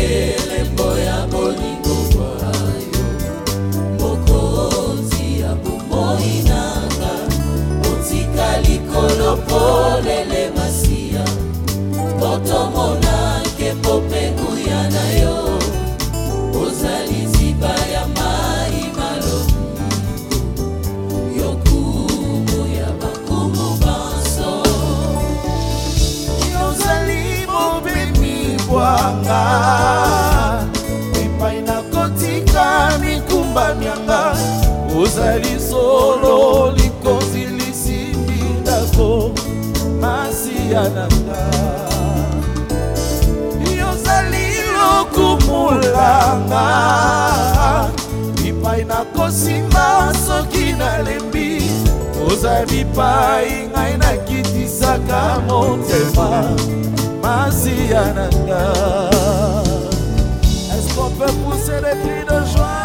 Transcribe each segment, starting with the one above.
elembo ya bolingo bwayo mokonzi ya bomoi nanga otika likolo polele masiya totomona nkembo mpe nguya na yo ozali ziba ya mai malobi yokumu ya bakumu banso yozali mobemi bwanga epai na kotika mikumba mianga ozali solo likonzi lisimbi ndako masiya nanga yozali lokumulanga epai na kosimba soki nalembi ozali pai ngai nakitisaka motema masiya nanga. Est-ce qu'on peut pousser des cris de joie?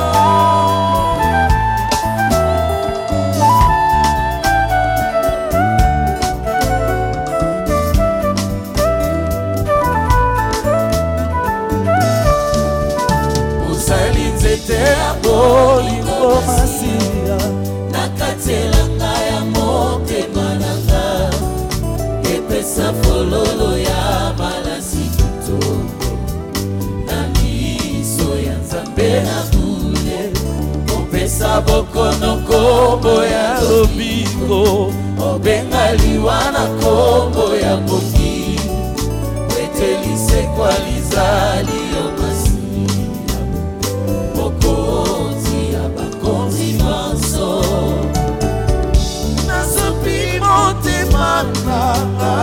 ozali nzete ya bolingo masiya nakatelanga ya motema nanga epesa fololo ya malasi kitoko na miso ya nzambe na bule opesa bokono kombo ya lobiko obenga liwa na kombo ya boki wetelisekwa lizali yo masiya mokonzi ya bakonzi banso nasopi motema nanga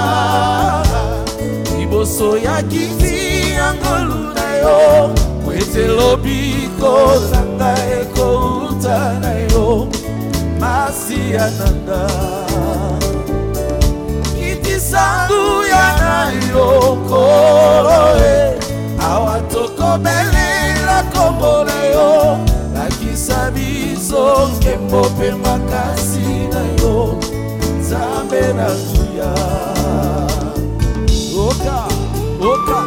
liboso ya kiti ya ngolu na yo kwete lobiko zanga ekouta na yo masiya nanga kiti sangu ya na yo koloe awa tokobelela kombo na yo lakisa biso nkembo mpe makasi na yo nzambe na nguya oka oka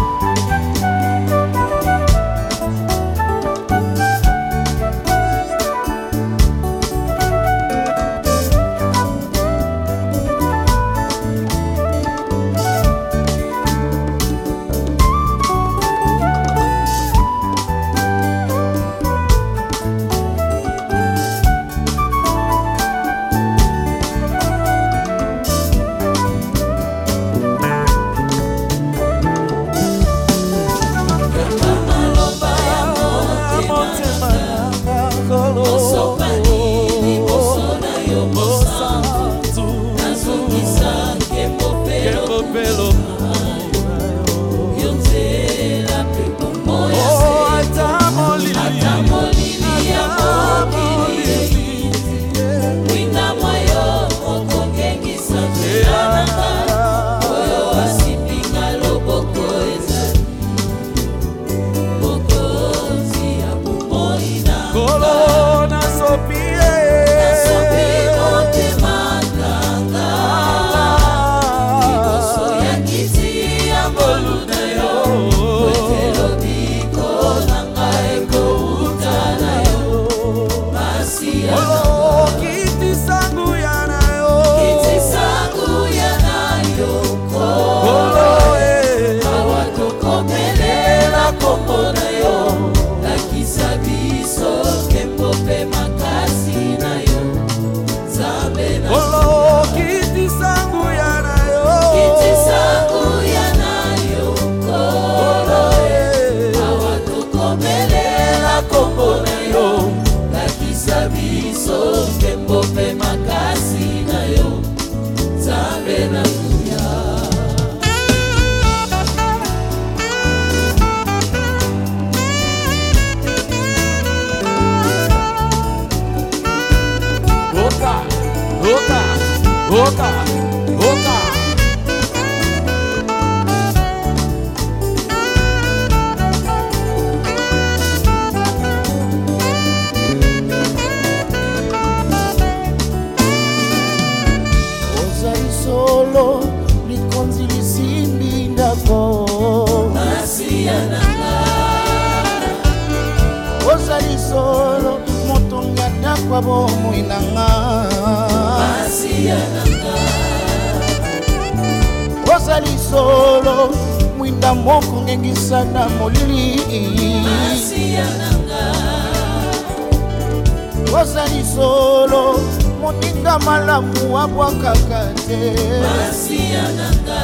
oka oka ozali solo likonzi lisimbi ndako masiya na solo motonga dakwa bomoi nanga Masia nanga ozali solo mwinda moko ngengisa na molili Masia nanga ozali solo moninga malamu abwakaka te Masia nanga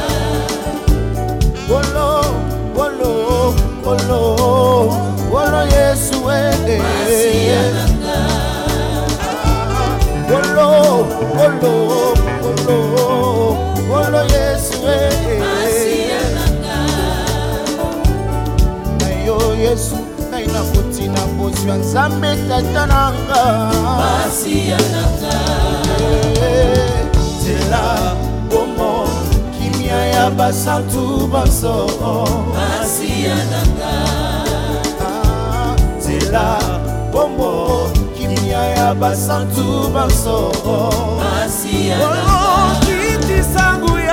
Bolo, bolo, bolo, bolo Yesu Masia nanga Bolo, bolo, bolo, bolo Yesu Masia nanga Nayo Yesu, naina koti na bosi wa Nzambe tata nanga Masia nanga Tela, bomo ya basantu banso Masia nanga Zela bombo kimia ya basantu banso Masia Oh, nanga kiti sangu